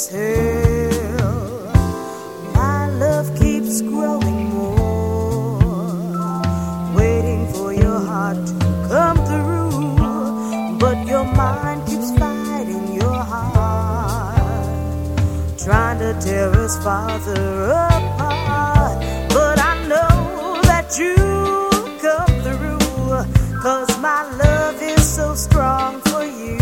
tell. My love keeps growing more, waiting for your heart to come through, but your mind keeps fighting your heart, trying to tear us farther apart. But I know that you'll come through, 'cause my love is so strong for you.